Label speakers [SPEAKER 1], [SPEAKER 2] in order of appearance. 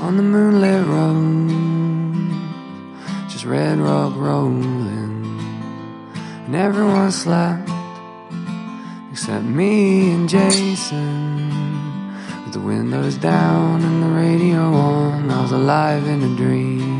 [SPEAKER 1] on the moonlit road, just red rock rolling, and everyone slept except me and Jason, with the windows down and the radio on. I was alive in a dream.